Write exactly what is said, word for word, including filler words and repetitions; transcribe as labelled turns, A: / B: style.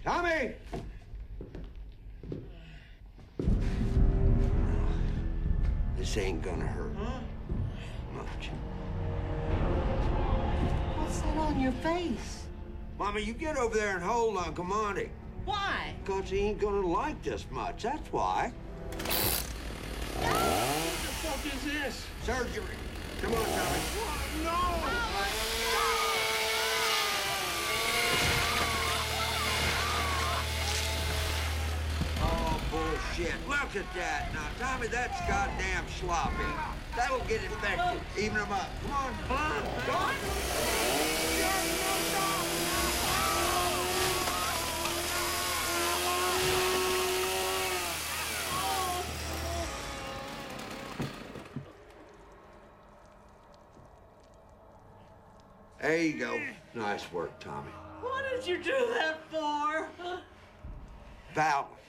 A: Tommy! This ain't gonna hurt
B: Huh?
A: much.
B: What's that on your face?
A: Mama, you get over there and hold Uncle Monty.
B: Why?
A: Because he ain't gonna like this much, that's why.
C: What the fuck is this?
A: Surgery. Come on, Tommy.
C: Oh, no!
A: Oh, bullshit. Look at that. Now, Tommy, that's goddamn sloppy. That'll get infected. Even him up. Come on. Come on. Come on. There you go. Nice work, Tommy.
B: What did you do that for?
A: Val,